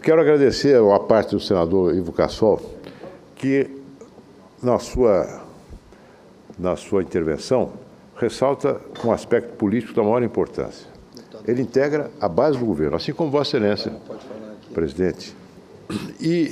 quero agradecer à parte do senador Ivo Cassol, que na sua intervenção ressalta um aspecto político da maior importância. Ele integra a base do governo, assim como Vossa Excelência, presidente, e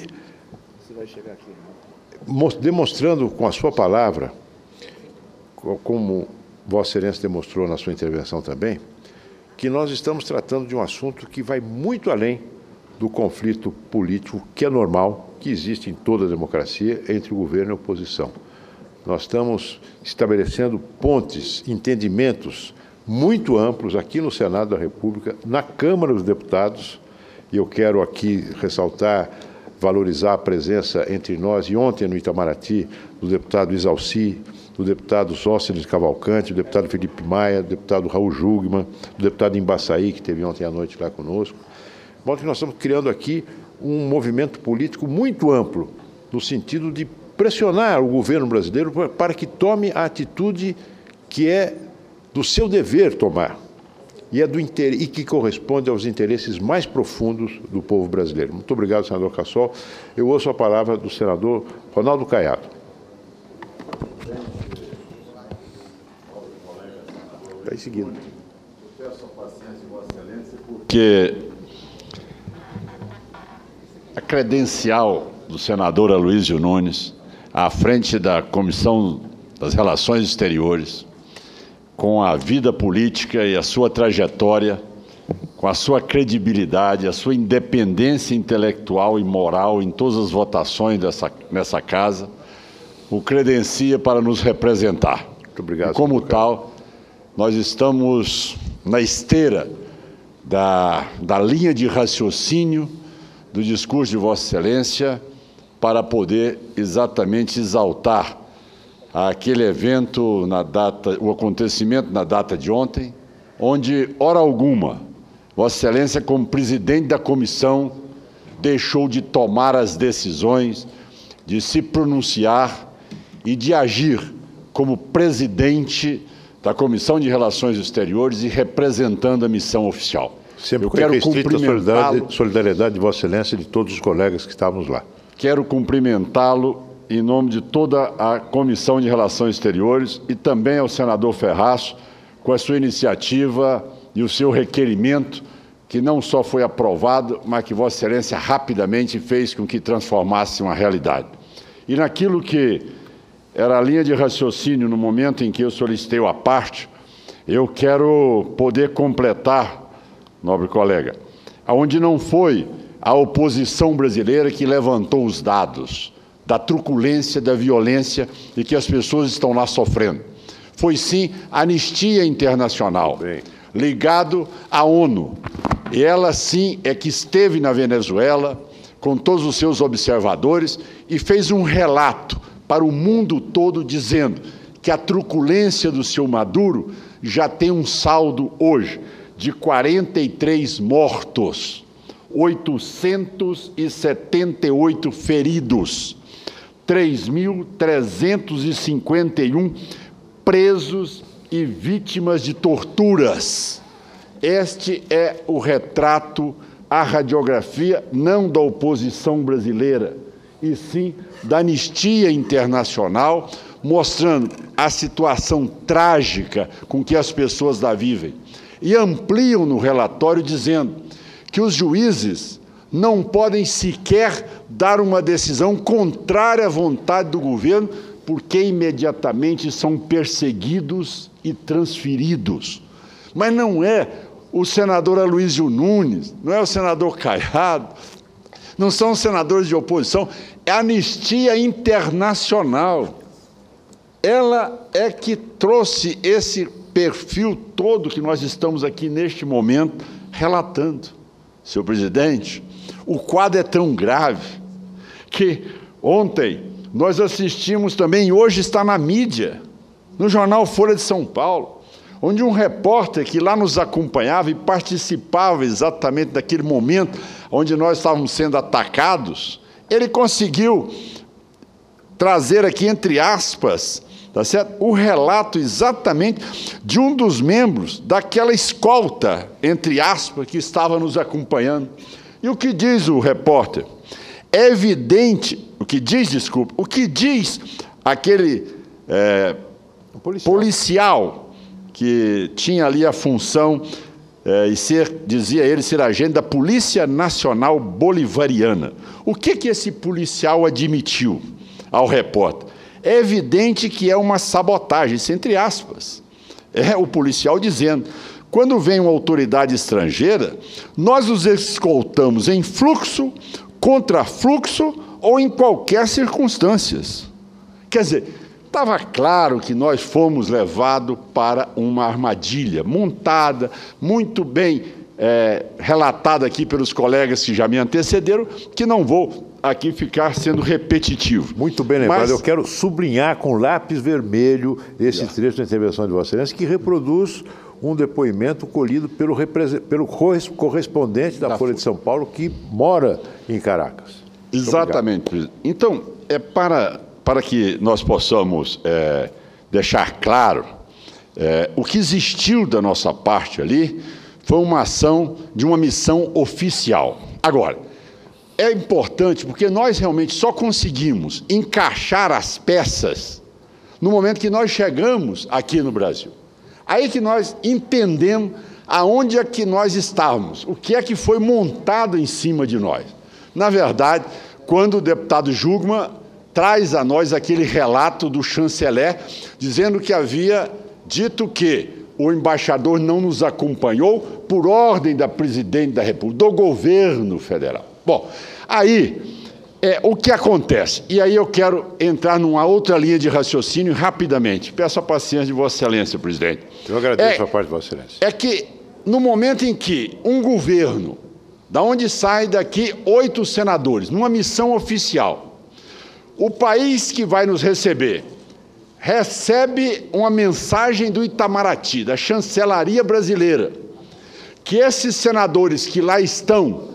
demonstrando com a sua palavra, como Vossa Excelência demonstrou na sua intervenção também, que nós estamos tratando de um assunto que vai muito além do conflito político, que é normal, que existe em toda a democracia, entre o governo e a oposição. Nós estamos estabelecendo pontes, entendimentos muito amplos aqui no Senado da República, na Câmara dos Deputados, e eu quero aqui ressaltar, valorizar a presença entre nós, e ontem no Itamaraty, do deputado Isalci, do deputado Sóstenes Cavalcante, do deputado Felipe Maia, do deputado Raul Jugman, do deputado Embaçaí, que esteve ontem à noite lá conosco. De modo que nós estamos criando aqui um movimento político muito amplo, no sentido de pressionar o governo brasileiro para que tome a atitude que é do seu dever tomar, e que corresponde aos interesses mais profundos do povo brasileiro. Muito obrigado, senador Cassol. Eu ouço a palavra do senador Ronaldo Caiado. Está aí seguindo. Eu peço a paciência de Vossa Excelência, porque a credencial do senador Aloysio Nunes à frente da Comissão das Relações Exteriores, com a vida política e a sua trajetória, com a sua credibilidade, a sua independência intelectual e moral em todas as votações nessa casa, o credencia para nos representar. Muito obrigado. E como tal, nós estamos na esteira da linha de raciocínio do discurso de Vossa Excelência para poder exatamente exaltar aquele evento, o acontecimento na data de ontem, onde, hora alguma, Vossa Excelência, como presidente da comissão, deixou de tomar as decisões, de se pronunciar e de agir como presidente da Comissão de Relações Exteriores e representando a missão oficial. Sempre com a restrita solidariedade de Vossa Excelência e de todos os colegas que estávamos lá. Quero cumprimentá-lo em nome de toda a Comissão de Relações Exteriores e também ao senador Ferraz, com a sua iniciativa e o seu requerimento, que não só foi aprovado, mas que Vossa Excelência rapidamente fez com que transformasse uma realidade. E naquilo que era a linha de raciocínio no momento em que eu solicitei a parte, eu quero poder completar, nobre colega, aonde não foi a oposição brasileira que levantou os dados da truculência, da violência e que as pessoas estão lá sofrendo. Foi sim a Anistia Internacional, ligado à ONU. E ela sim é que esteve na Venezuela com todos os seus observadores e fez um relato para o mundo todo dizendo que a truculência do seu Maduro já tem um saldo hoje de 43 mortos, 878 feridos, 3.351 presos e vítimas de torturas. Este é o retrato, a radiografia, não da oposição brasileira, e sim da Anistia Internacional, mostrando a situação trágica com que as pessoas lá vivem. E ampliam no relatório dizendo que os juízes não podem sequer dar uma decisão contrária à vontade do governo, porque imediatamente são perseguidos e transferidos. Mas não é o senador Aloysio Nunes, não é o senador Caiado, não são os senadores de oposição, é a Anistia Internacional. Ela é que trouxe esse perfil todo que nós estamos aqui neste momento relatando. Senhor presidente, o quadro é tão grave que ontem nós assistimos também, e hoje está na mídia, no jornal Folha de São Paulo, onde um repórter que lá nos acompanhava e participava exatamente daquele momento onde nós estávamos sendo atacados, ele conseguiu trazer aqui, entre aspas, tá certo? O relato exatamente de um dos membros daquela escolta, entre aspas, que estava nos acompanhando, E o que diz o repórter? É evidente, o que diz aquele policial que tinha ali a função dizia ele, ser agente da Polícia Nacional Bolivariana. O que esse policial admitiu ao repórter? É evidente que é uma sabotagem, isso entre aspas. É o policial dizendo, quando vem uma autoridade estrangeira, nós os escoltamos em fluxo, contrafluxo ou em qualquer circunstância. Quer dizer, estava claro que nós fomos levados para uma armadilha montada, muito bem relatada aqui pelos colegas que já me antecederam, que não vou aqui ficar sendo repetitivo. Muito bem lembrado. Mas eu quero sublinhar com lápis vermelho esse trecho da intervenção de Vossa Excelência, que reproduz um depoimento colhido pelo correspondente da Folha de São Paulo, que mora em Caracas. Exatamente, presidente. Então, para que nós possamos deixar claro, o que existiu da nossa parte ali foi uma ação de uma missão oficial. Agora, é importante porque nós realmente só conseguimos encaixar as peças no momento que nós chegamos aqui no Brasil. Aí que nós entendemos aonde é que nós estávamos, o que é que foi montado em cima de nós. Na verdade, quando o deputado Jungmann traz a nós aquele relato do chanceler, dizendo que havia dito que o embaixador não nos acompanhou por ordem da presidente da República, do governo federal. Bom, aí, o que acontece? E aí eu quero entrar numa outra linha de raciocínio rapidamente. Peço a paciência de Vossa Excelência, presidente. Eu agradeço a parte de Vossa Excelência. É que, no momento em que um governo, da onde sai daqui 8 senadores, numa missão oficial, o país que vai nos receber recebe uma mensagem do Itamaraty, da chancelaria brasileira, que esses senadores que lá estão,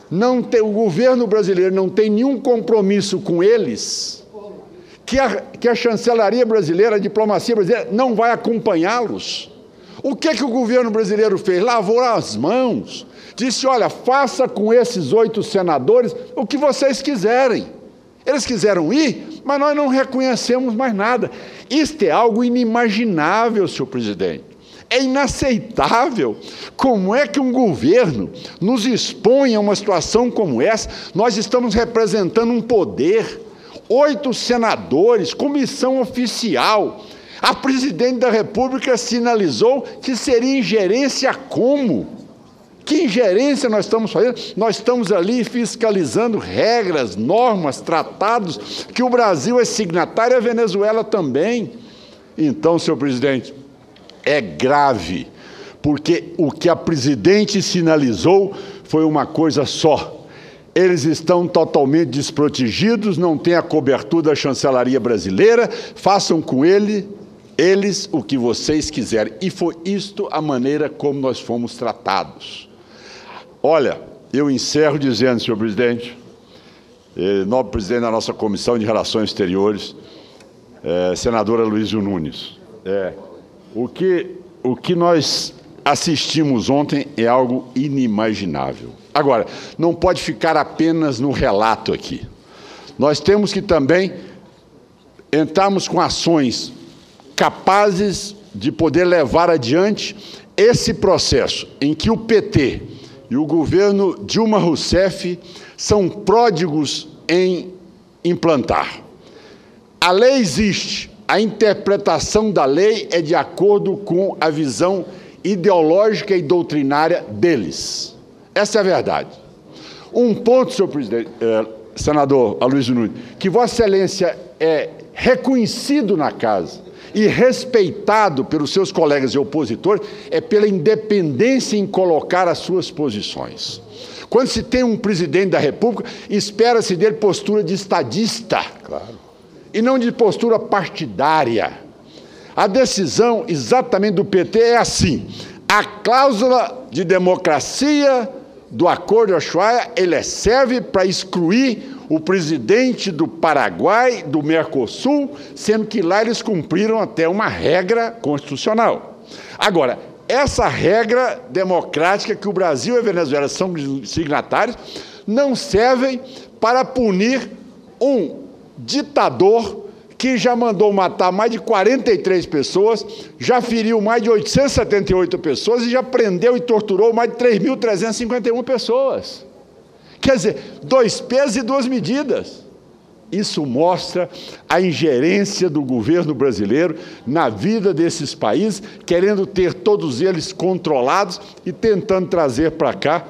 o governo brasileiro não tem nenhum compromisso com eles, que a chancelaria brasileira, a diplomacia brasileira, não vai acompanhá-los. O que o governo brasileiro fez? Lavou as mãos, disse, olha, faça com esses 8 senadores o que vocês quiserem. Eles quiseram ir, mas nós não reconhecemos mais nada. Isto é algo inimaginável, senhor presidente. É inaceitável. Como é que um governo nos expõe a uma situação como essa? Nós estamos representando um poder, 8 senadores, comissão oficial. A presidente da República sinalizou que seria ingerência como? Que ingerência nós estamos fazendo? Nós estamos ali fiscalizando regras, normas, tratados, que o Brasil é signatário e a Venezuela também. Então, senhor presidente, é grave, porque o que a presidente sinalizou foi uma coisa só. Eles estão totalmente desprotegidos, não têm a cobertura da chancelaria brasileira, façam com eles o que vocês quiserem. E foi isto a maneira como nós fomos tratados. Olha, eu encerro dizendo, senhor presidente, nobre presidente da nossa Comissão de Relações Exteriores, senadora Luísio Nunes, o que nós assistimos ontem é algo inimaginável. Agora, não pode ficar apenas no relato aqui. Nós temos que também entrarmos com ações capazes de poder levar adiante esse processo em que o PT e o governo Dilma Rousseff são pródigos em implantar. A lei existe, a interpretação da lei é de acordo com a visão ideológica e doutrinária deles. Essa é a verdade. Um ponto, senhor presidente, senador Aloysio Nunes, que Vossa Excelência é reconhecido na casa e respeitado pelos seus colegas e opositores, é pela independência em colocar as suas posições. Quando se tem um presidente da República, espera-se dele postura de estadista, claro, e não de postura partidária. A decisão exatamente do PT é assim: a cláusula de democracia do Acordo de Ushuaia, ele serve para excluir o presidente do Paraguai, do Mercosul, sendo que lá eles cumpriram até uma regra constitucional. Agora, essa regra democrática que o Brasil e a Venezuela são signatários não servem para punir um ditador que já mandou matar mais de 43 pessoas, já feriu mais de 878 pessoas e já prendeu e torturou mais de 3.351 pessoas. Quer dizer, 2 pesos e 2 medidas. Isso mostra a ingerência do governo brasileiro na vida desses países, querendo ter todos eles controlados e tentando trazer para cá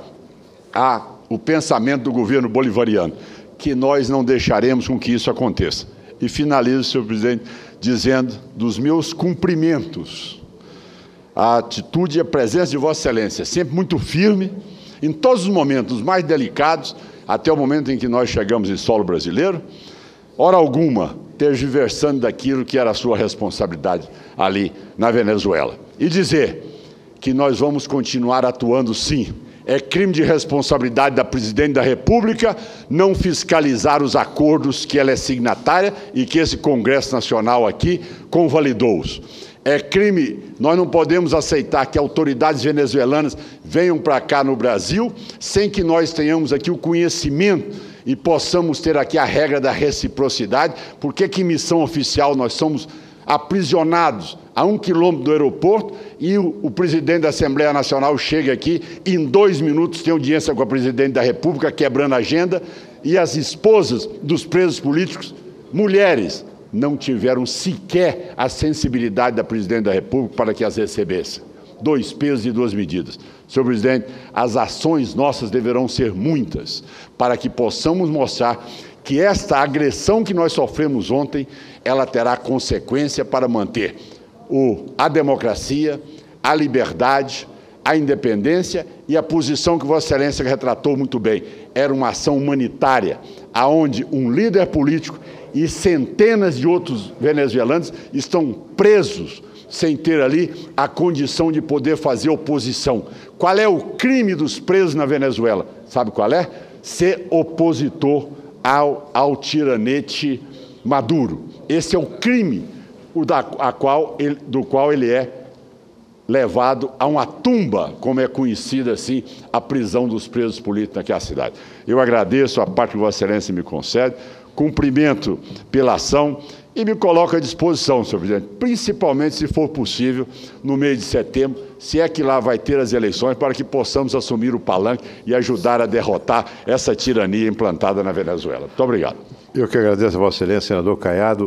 o pensamento do governo bolivariano, que nós não deixaremos com que isso aconteça. E finalizo, senhor presidente, dizendo dos meus cumprimentos. A atitude e a presença de Vossa Excelência, sempre muito firme, em todos os momentos mais delicados, até o momento em que nós chegamos em solo brasileiro, hora alguma tergiversando daquilo que era a sua responsabilidade ali na Venezuela. E dizer que nós vamos continuar atuando, sim. É crime de responsabilidade da Presidente da República não fiscalizar os acordos que ela é signatária e que esse Congresso Nacional aqui convalidou-os. É crime, nós não podemos aceitar que autoridades venezuelanas venham para cá no Brasil sem que nós tenhamos aqui o conhecimento e possamos ter aqui a regra da reciprocidade, porque que missão oficial nós somos aprisionados a 1 quilômetro do aeroporto e o presidente da Assembleia Nacional chega aqui e em 2 minutos tem audiência com a Presidente da República, quebrando a agenda, e as esposas dos presos políticos, mulheres, não tiveram sequer a sensibilidade da Presidente da República para que as recebesse. 2 pesos e 2 medidas. Senhor presidente, as ações nossas deverão ser muitas para que possamos mostrar que esta agressão que nós sofremos ontem, ela terá consequência para manter a democracia, a liberdade, a independência e a posição que Vossa Excelência retratou muito bem. Era uma ação humanitária, aonde um líder político e centenas de outros venezuelanos estão presos sem ter ali a condição de poder fazer oposição. Qual é o crime dos presos na Venezuela? Sabe qual é? Ser opositor ao tiranete Maduro. Esse é o crime do qual ele é levado a uma tumba, como é conhecida assim, a prisão dos presos políticos naquela cidade. Eu agradeço a parte que Vossa Excelência me concede, cumprimento pela ação e me coloco à disposição, senhor presidente, principalmente, se for possível, no mês de setembro, se é que lá vai ter as eleições, para que possamos assumir o palanque e ajudar a derrotar essa tirania implantada na Venezuela. Muito obrigado. Eu que agradeço a Vossa Excelência, senador Caiado.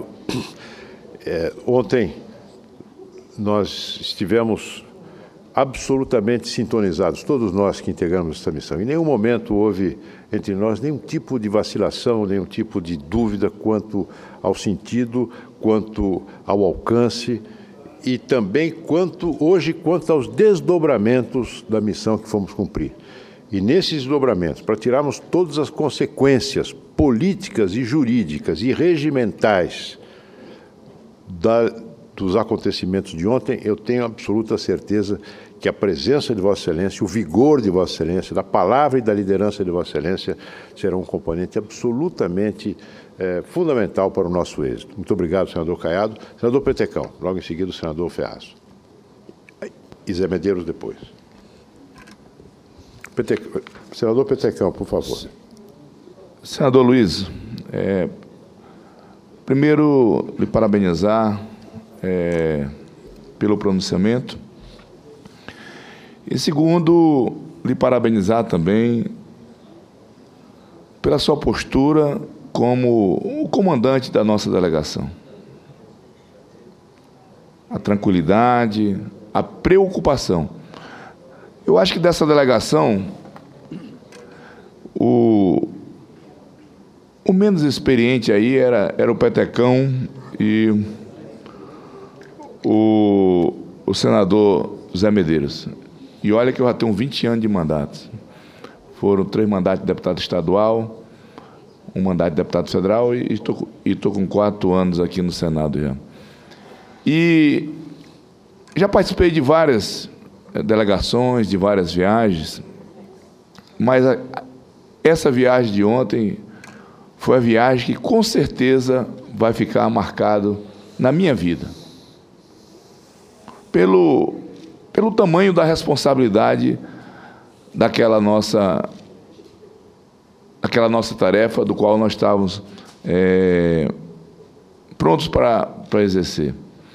Ontem nós estivemos absolutamente sintonizados, todos nós que integramos essa missão. Em nenhum momento houve entre nós nenhum tipo de vacilação, nenhum tipo de dúvida quanto ao sentido, quanto ao alcance e também quanto aos desdobramentos da missão que fomos cumprir. E nesses desdobramentos, para tirarmos todas as consequências políticas e jurídicas e regimentais dos acontecimentos de ontem, eu tenho absoluta certeza que a presença de Vossa Excelência, o vigor de Vossa Excelência, da palavra e da liderança de Vossa Excelência serão um componente absolutamente fundamental para o nosso êxito. Muito obrigado, senador Caiado. Senador Petecão, logo em seguida o senador Ferraz. E Zé Medeiros depois. Senador Petecão, por favor. Senador Luiz, primeiro, lhe parabenizar pelo pronunciamento. E segundo, lhe parabenizar também pela sua postura como o comandante da nossa delegação. A tranquilidade, a preocupação. Eu acho que dessa delegação, o menos experiente aí era o Petecão e o senador Zé Medeiros. E olha que eu já tenho 20 anos de mandato. Foram 3 mandatos de deputado estadual, 1 mandato de deputado federal e estou com 4 anos aqui no Senado já. E já participei de várias delegações, de várias viagens, mas essa viagem de ontem foi a viagem que com certeza vai ficar marcado na minha vida. pelo tamanho da responsabilidade daquela nossa tarefa, do qual nós estávamos prontos para exercer.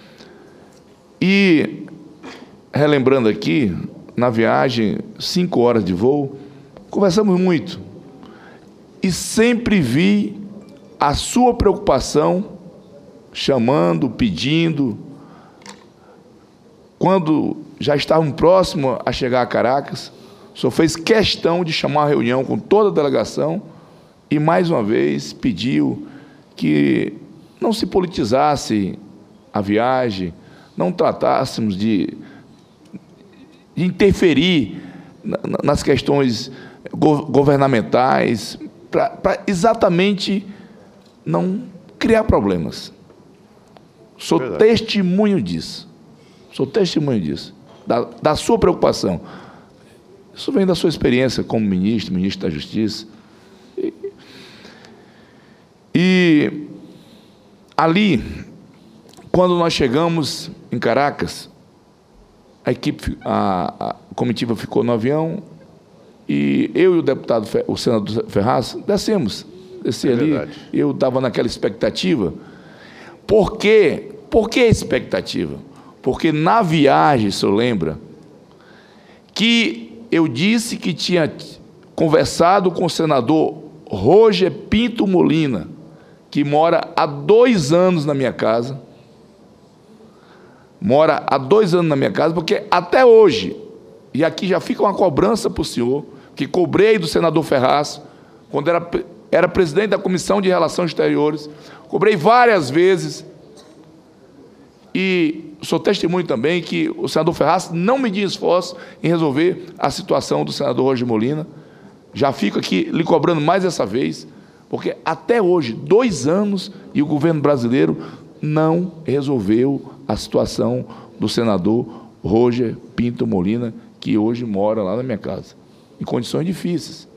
E, relembrando aqui, na viagem, 5 horas de voo, conversamos muito. E sempre vi a sua preocupação, chamando, pedindo. Quando já estávamos próximos a chegar a Caracas, o senhor fez questão de chamar uma reunião com toda a delegação e, mais uma vez, pediu que não se politizasse a viagem, não tratássemos de interferir nas questões governamentais, para exatamente não criar problemas. Sou testemunho disso. Sou testemunho disso, da sua preocupação. Isso vem da sua experiência como ministro da Justiça. E ali, quando nós chegamos em Caracas, a comitiva ficou no avião e eu e o senador Ferraz desci ali. Eu estava naquela expectativa. Por quê? Por que expectativa? Porque na viagem, o senhor lembra, que eu disse que tinha conversado com o senador Roger Pinto Molina, que mora há 2 anos na minha casa. Mora há 2 anos na minha casa, porque até hoje, e aqui já fica uma cobrança para o senhor, que cobrei do senador Ferraz, quando era presidente da Comissão de Relações Exteriores, cobrei várias vezes, e sou testemunho também que o senador Ferraz não mediu esforço em resolver a situação do senador Roger Molina. Já fico aqui lhe cobrando mais essa vez, porque até hoje, 2 anos, e o governo brasileiro não resolveu a situação do senador Roger Pinto Molina, que hoje mora lá na minha casa, em condições difíceis.